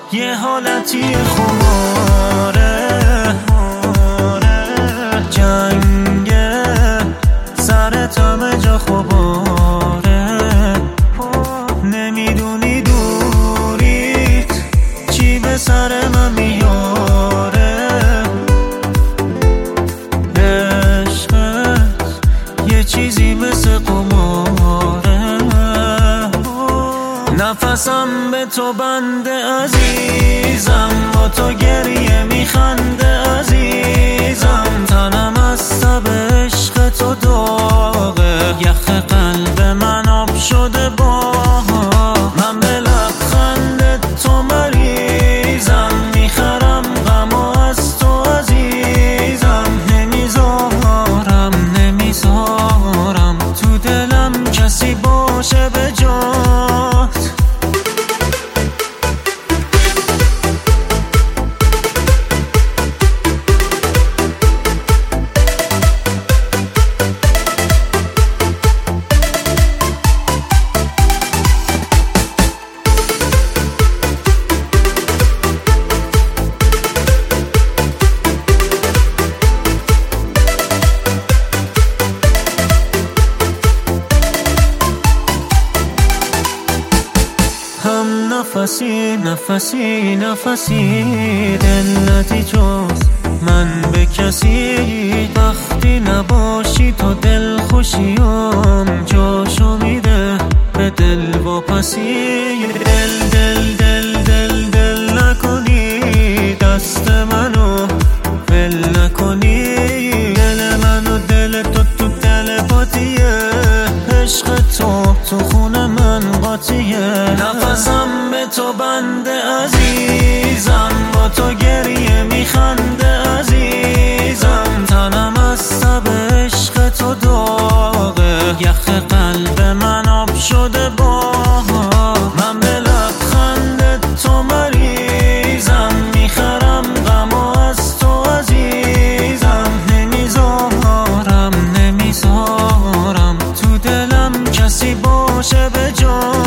یه حالتی خماره، جنگه سرت همه جا خباره، نمیدونی دوریت چی به سر من میاره. عشقت یه چیزی مثل قماره، نفسم به تو بنده عزیزم، با تو گریه میخنده عزیزم، تنم از تب عشق تو داغه، یخ قلب من آب شده باها، من به لبخند تو مریضم، میخرم غمو از تو عزیزم، نمیذارم تو دلم کسی باشه به جات. هم نفسی دلتی جز من به کسی، وقتی نباشی تو دل خوشیم جاشو میده به دل واپسی. دل نکنی دست منو ول نکنی، دل منو دل تو دل پاتیه، عشق تو خون من قاطیه، نفسم به تو بنده عزیزم، با تو گریه میخنده عزیزم، تنم از تب عشق تو داغه، یخ قلب من آب شده باها، من به لبخند تو مریضم، میخرم غمو از تو عزیزم، نمیذارم تو دلم کسی باشه به جا.